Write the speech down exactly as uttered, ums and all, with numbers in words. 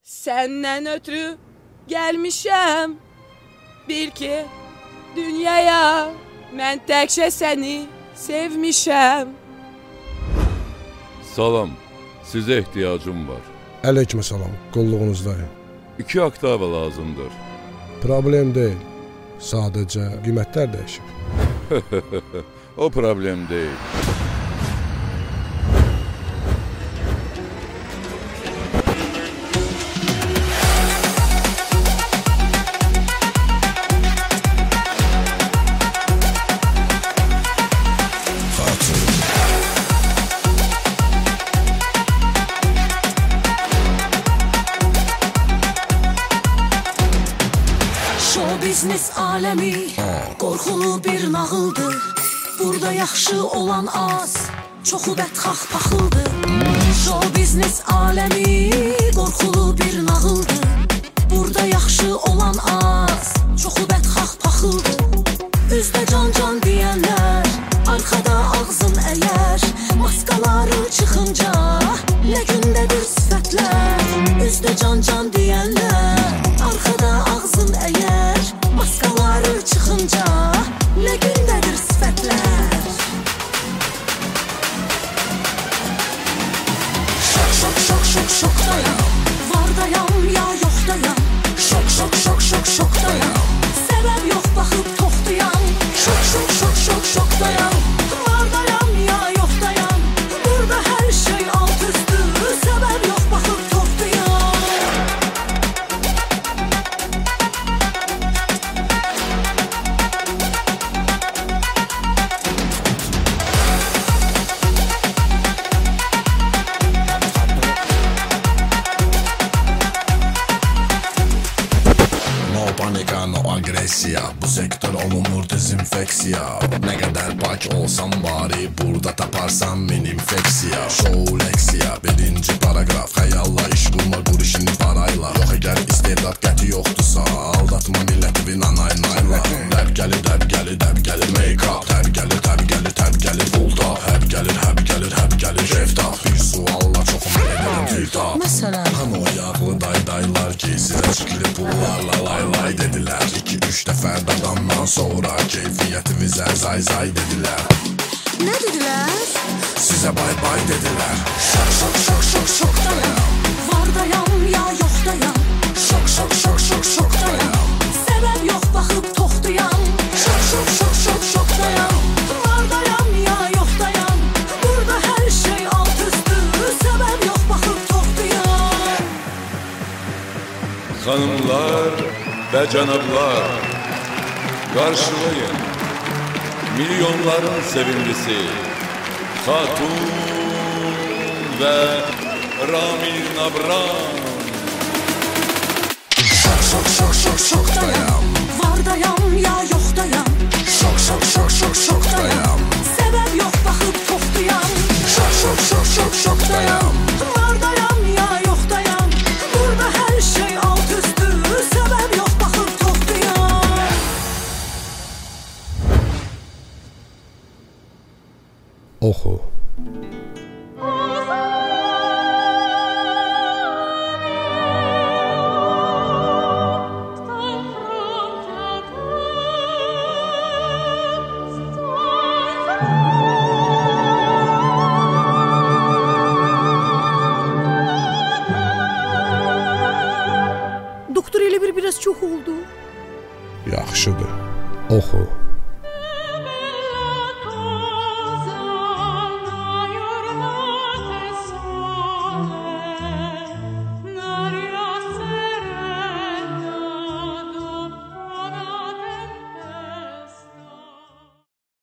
Səndən ötürü gəlmişəm. Bil ki, dünyaya mən təkcə səni sevmişəm. Salam, sizə ehtiyacım var. Əleyküm salam, qulluğunuzdayım. İki oktava lazımdır. Problem deyil, sadəcə qiymətlər dəyişib. O problem deyil. Biznes aləmi qorxulu bir nağıldır. Burada yaxşı olan az, çoxu bədxax paxıldır. Show biznes aləmi qorxulu bir nağıldır. Burada yaxşı olan az, çoxu bədxax paxıldır. Üzdə can-can deyənlər, arxada ağzın əyər. Maskaları çıxınca, nə gündədir sifətlər. Üzdə can-can deyənlər, arxada ağzın əyər. Maskaları çıxınca, nə gündədir sifətlər. Şok, şok, şok, şok, şokdayam. Vardayam ya yoxdayam. Şok, şok, şok, şok, şokdayam. Səbəb yox, baxıb toxduyam. Şok, şok, şok, şok, şokdayam. Vardayam ya yoxdayam. Burada hər şey alt üstü. Səbəb yox, baxıb toxduyam. Panika, no agresiya. Bu sektör olunur dezinfeksiya. Nə qədər pak olsam bari, burada taparsam min infeksiya. Show leksiya, birinci paragraf. Xəyalla iş qurma, qur işini parayla. Yox əgər istedad qəti yoxdursa, aldatma milləti bir nanay nayla. Dəb gəlir, dəb gəlir, dəb gəlir make up. Dəb gəlir, dəb gəlir, dəb gəlir bulda. Həb gəlir, həb gəlir, həb gəlir reftah. Bir sualla çoxum edirəm tiltah. Məsələn, Hani o yağlı daydaylar ki, sizə çıxlı pullarla lay lay dedilər. İki üç dəfə dadandan sonra keyfiyyətimizə zay zay dedilər. nə dedilər? Sizə bay bay dedilər. Şok şok şok şok şokdayam. Vardayam ya yoxdayam. Şok şok şok şok şokdayam. Səbəb yox, baxıb toxduyam. Şok şok şok şok şokdayam. Vardayam ya yoxdayam. Burada hər şey alt üstü. Səbəb yox, baxıb toxduyam. Hanımlar və cənablar, qarşılayın milyonların sevimlisi Xatun və Ramin Abram. Şok şok şok şok şokdayam. Vardayam ya yoxdayam. Şok şok şok şok şokdayam. Səbəb yox, baxıb toxduyam. Şok şok şok şok şokdayam. Vardayam ya yoxdayam. Burada hər şey alt üstü. Səbəb yox, baxıb toxduyam. Oxu. Doktor elə bir biraz çox oldu. Yaxşıdır. Oxu.